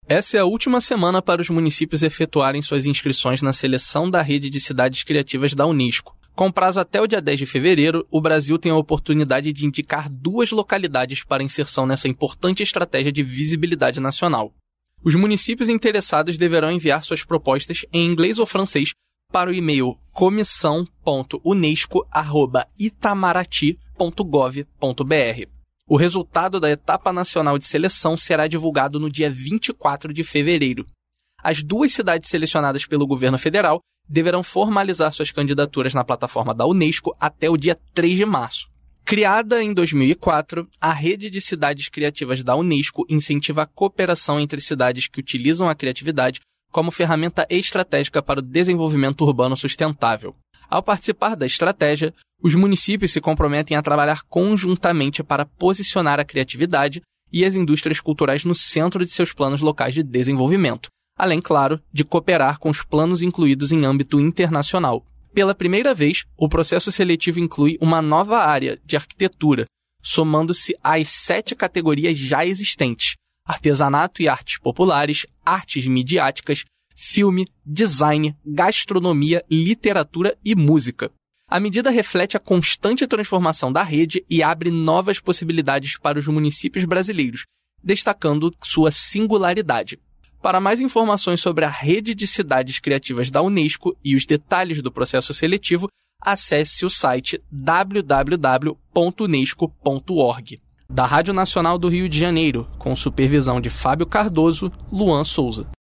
Essa é a última semana para os municípios efetuarem suas inscrições na seleção da Rede de Cidades Criativas da Unesco. Com prazo até o dia 10 de fevereiro, o Brasil tem a oportunidade de indicar 2 localidades para inserção nessa importante estratégia de visibilidade nacional. Os municípios interessados deverão enviar suas propostas em inglês ou francês para o e-mail comissão.unesco@itamaraty.gov.br. O resultado da etapa nacional de seleção será divulgado no dia 24 de fevereiro. As 2 cidades selecionadas pelo governo federal deverão formalizar suas candidaturas na plataforma da Unesco até o dia 3 de março. Criada em 2004, a Rede de Cidades Criativas da Unesco incentiva a cooperação entre cidades que utilizam a criatividade como ferramenta estratégica para o desenvolvimento urbano sustentável. Ao participar da estratégia, os municípios se comprometem a trabalhar conjuntamente para posicionar a criatividade e as indústrias culturais no centro de seus planos locais de desenvolvimento, além, claro, de cooperar com os planos incluídos em âmbito internacional. Pela primeira vez, o processo seletivo inclui uma nova área de arquitetura, somando-se às 7 categorias já existentes: artesanato e artes populares, artes midiáticas, filme, design, gastronomia, literatura e música. A medida reflete a constante transformação da rede e abre novas possibilidades para os municípios brasileiros, destacando sua singularidade. Para mais informações sobre a Rede de Cidades Criativas da Unesco e os detalhes do processo seletivo, acesse o site www.unesco.org. Da Rádio Nacional do Rio de Janeiro, com supervisão de Fábio Cardoso, Luan Souza.